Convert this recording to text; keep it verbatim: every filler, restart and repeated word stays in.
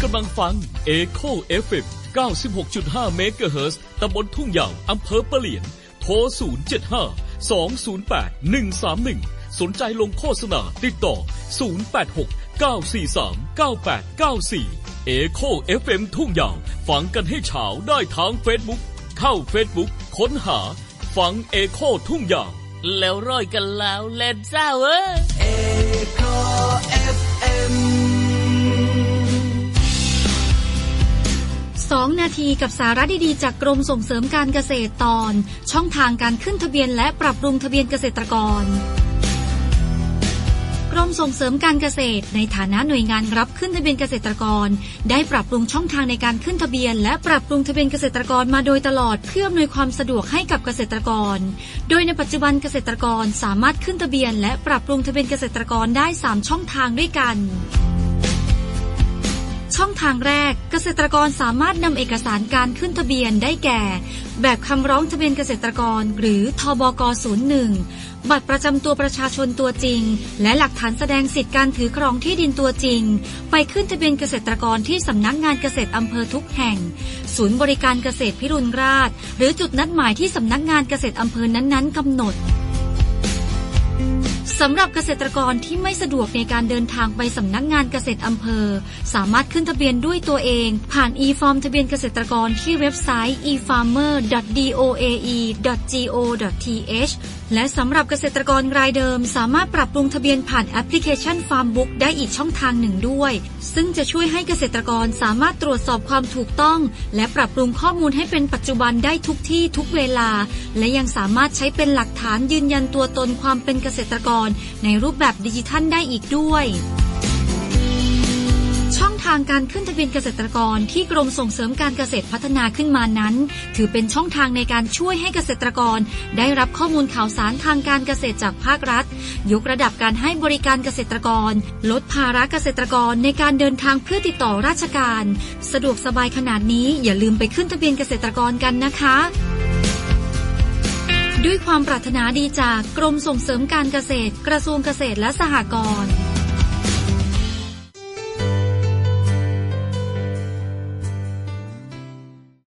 กำลังฟัง Echo เอฟ เอ็ม เก้าสิบหกจุดห้า เมกะเฮิรตซ์ตำบลทุ่งยาวอำเภอปะเหลียนโทรศูนย์ เจ็ด ห้า สอง ศูนย์ แปด หนึ่ง สาม หนึ่งสนใจลงโฆษณาติดต่อศูนย์ แปด หก เก้า สี่ สาม เก้า แปด เก้า สี่ Echo เอฟ เอ็ม ทุ่งยาวฟังกันให้เช้าได้ทาง Facebook เข้า Facebook ค้นหาฟัง Echo ทุ่งยาวแล้วร้อยกันแล้วเล่นเจ้าเอ้ย Echo เอฟ เอ็มสองนาทีกับสาระดีๆจากกรมส่งเสริมการเกษตรตอนช่องทางการขึ้นทะเบียนและปรับปรุงทะเบียนเกษตรกรกรมส่งเสริมการเกษตรในฐานะหน่วยงานรับขึ้นทะเบียนเกษตรกรได้ปรับปรุงช่องทางในการขึ้นทะเบียนและปรับปรุงทะเบียนเกษตรกรมาโดยตลอดเพื่ออำนวยความสะดวกให้กับเกษตรกรโดยในปัจจุบันเกษตรกรสามารถขึ้นทะเบียนและปรับปรุงทะเบียนเกษตรกรได้สามช่องทางด้วยกันช่องทางแรกเกษตรกรสามารถนำเอกสารการขึ้นทะเบียนได้แก่แบบคำร้องทะเบียนเกษตรกรหรือทบก ศูนย์ หนึ่ง บัตรประจำตัวประชาชนตัวจริงและหลักฐานแสดงสิทธิการถือครองที่ดินตัวจริงไปขึ้นทะเบียนเกษตรกรที่สำนักงานเกษตรอำเภอทุกแห่งศูนย์บริการเกษตรพิรุณราษฎร์หรือจุดนัดหมายที่สำนักงานเกษตรอำเภอนั้นๆกำหนดสำหรับเกษตรกรที่ไม่สะดวกในการเดินทางไปสำนักงานเกษตรอำเภอสามารถขึ้นทะเบียนด้วยตัวเองผ่าน e-form ทะเบียนเกษตรกรที่เว็บไซต์ อี ฟาร์มเมอร์ ดอท ดี โอ เอ อี ดอท จี โอ ดอท ที เอช และสำหรับเกษตรกรรายเดิมสามารถปรับปรุงทะเบียนผ่านแอปพลิเคชัน Farmbook ได้อีกช่องทางหนึ่งด้วยซึ่งจะช่วยให้เกษตรกรสามารถตรวจสอบความถูกต้องและปรับปรุงข้อมูลให้เป็นปัจจุบันได้ทุกที่ทุกเวลาและยังสามารถใช้เป็นหลักฐานยืนยันตัวตนความเป็นเกษตรกรในรูปแบบดิจิทัลได้อีกด้วยช่องทางการขึ้นทะเบียนเกษตรกรที่กรมส่งเสริมการเกษตรพัฒนาขึ้นมานั้นถือเป็นช่องทางในการช่วยให้เกษตรกรได้รับข้อมูลข่าวสารทางการเกษตรจากภาครัฐยกระดับการให้บริการเกษตรกรลดภาระเกษตรกรในการเดินทางเพื่อติดต่อราชการสะดวกสบายขนาดนี้อย่าลืมไปขึ้นทะเบียนเกษตรกรกันนะคะด้วยความปรารถนาดีจากกรมส่งเสริมการเกษตรกระทรวงเกษตรและสหกรณ์